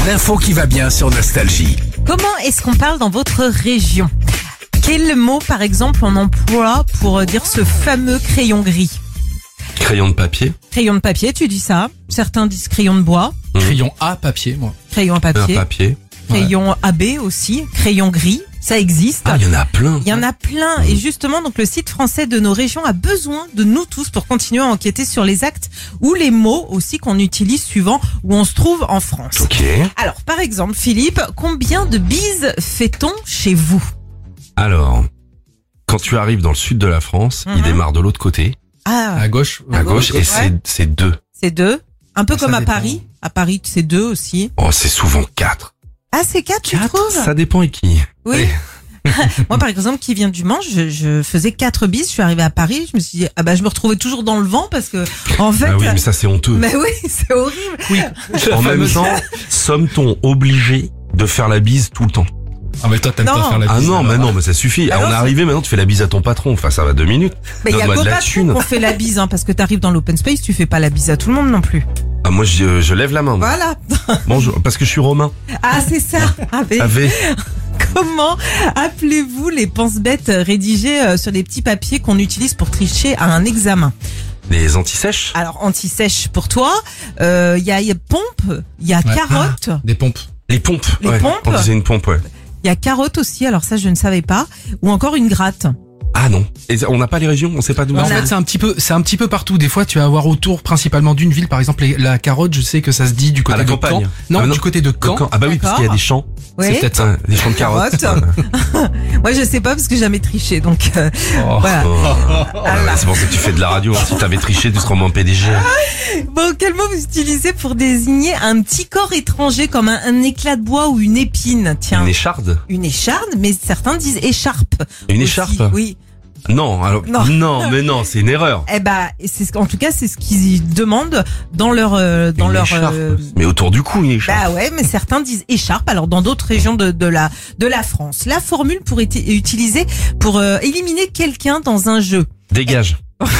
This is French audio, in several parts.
L'info qui va bien sur Nostalgie. Comment est-ce qu'on parle dans votre région? Quel mot, par exemple, on emploie pour dire ce fameux crayon gris? Crayon de papier. Crayon de papier, tu dis ça. Certains disent crayon de bois. Crayon à papier, moi. Crayon à Un papier. papier. Crayon AB aussi. Crayon gris. Ça existe. Ah, il y en a plein. Il y en a plein. Et justement, donc le site français de nos régions a besoin de nous tous pour continuer à enquêter sur les actes ou les mots aussi qu'on utilise suivant où on se trouve en France. Ok. Alors, par exemple, Philippe, combien de bises fait-on chez vous? Alors, quand tu arrives dans le sud de la France, il démarre de l'autre côté, Ah, À gauche. à gauche, et ouais. c'est 2. c'est 2. Un peu Ah, ça comme à dépend. Paris. À Paris, c'est 2 aussi. Oh, c'est souvent 4. Ah, c'est 4, tu trouves? Ça dépend et qui. Oui. Moi, par exemple, qui vient du Mans, je faisais 4 bises. Je suis arrivée à Paris. Je me suis dit, ah bah, je me retrouvais toujours dans le vent parce que, en fait. Ah oui, mais ça c'est honteux. Mais oui, c'est horrible. Oui. En même temps, sommes-t-on obligé de faire la bise tout le temps? Ah, mais toi, t'aimes Non. pas faire la Ah bise. non, mais non, mais ça suffit. Bah Ah, non, on est c'est- arrivé, maintenant tu fais la bise à ton patron. Enfin, ça va 2 minutes. Mais il y a Donne-moi qu'au de la patron thune. qu'on fait la bise, hein, parce que t'arrives dans l'open space, tu fais pas la bise à tout le monde non plus. Ah, moi, je lève la main. moi. Voilà. Bonjour, parce que je suis romain. Ah, c'est ça. Ah, mais Avec. comment appelez-vous les pense-bêtes rédigées sur des petits papiers qu'on utilise pour tricher à un examen? Les antisèches. Alors, anti-sèche pour toi, il y a pompe, il y a Ouais. carotte, Des pompes. Les pompes. Les ouais. pompes. On disait une pompe, ouais. il y a carotte aussi, alors ça je ne savais pas, ou encore une gratte. Ah non. Et on n'a pas les régions, on sait pas d'où. En On a- fait, c'est un petit peu partout. Des fois, tu vas avoir autour, principalement d'une ville. Par exemple, la carotte, je sais que ça se dit du côté la de campagne. Caen. Non, Ah, non. du côté de Caen. Ah bah oui, parce qu'il y a des champs. Ouais. C'est peut-être ça. Des champs de carottes. Carotte. Moi je sais pas parce que j'ai jamais triché, donc Oh. voilà. Oh. Ah ouais, c'est pour ça que tu fais de la radio. Hein. Si t'avais triché, tu serais au moins PDG. Bon, quel mot vous utilisez pour désigner un petit corps étranger comme un éclat de bois ou une épine? Tiens, Une écharde. une écharde, mais certains disent écharpe. Une aussi. écharpe. Oui. Non, alors Non. non, mais non, c'est une erreur. Eh ben, en tout cas, c'est ce qu'ils demandent dans leur Une écharpe. Mais autour du cou, une écharpe. Bah ouais, mais certains disent écharpe. Alors dans d'autres régions de la France, la formule pourrait être utilisée pour éliminer quelqu'un dans un jeu. Dégage.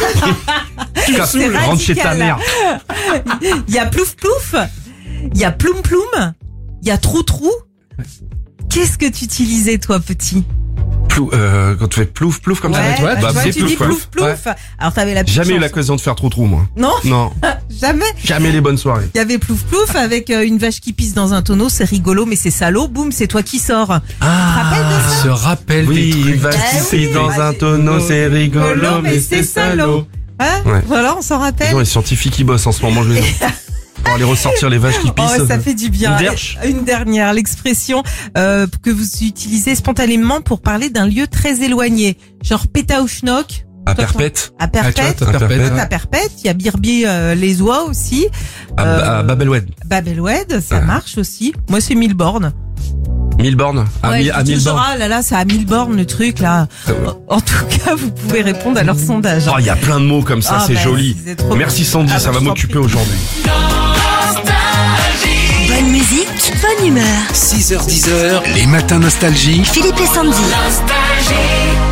Tu casses C'est rentre chez ta radical. mère. Il y a plouf plouf, il y a ploum ploum, il y a trou trou. Qu'est-ce que tu utilisais toi petit? Quand tu fais plouf plouf comme ça. ouais, bah, bah, tu vois, c'est tu dis plouf, plouf ouais. plouf. Alors t'avais la petite Jamais eu chanson. l'occasion de faire trop moi. Non, Non, jamais. jamais les bonnes soirées. Il y avait plouf plouf avec une vache qui pisse dans un tonneau, c'est rigolo mais c'est salaud. Boum, c'est toi qui sors. Rappelle de ça? Se rappelle des Oui, trucs. il va Ah pisser oui, dans bah, un c'est tonneau, c'est rigolo, mais c'est salaud. Hein? Ouais. Voilà, on s'en rappelle. Non, les scientifiques qui bossent en ce moment, je les pour aller ressortir les vaches qui Oh, pissent. ça fait du bien. Une derche. Une dernière, l'expression que vous utilisez spontanément pour parler d'un lieu très éloigné. Genre Pétaouchnok. À perpète. À Ah, tu vois, Perpète. t'as perpète, Perpète. ouais. À Perpète. Il y a Birbi les Oies aussi. À Babelwed. Babelwed, ça Ouais. marche aussi. Moi, c'est Milborne. Milborne. À Ouais, je dis toujours, Milborne. ah là là, c'est à Milborne le truc là. En tout cas, vous pouvez répondre à leur sondage. Oh, il y a plein de mots comme ça, Ah, c'est bah, joli. c'est trop Merci Sandy, Ah, ça bah, va je t'en m'occuper prie. aujourd'hui. Bonne musique, bonne humeur. 6h10, les matins Nostalgie. Philippe et Sandy. Nostalgie.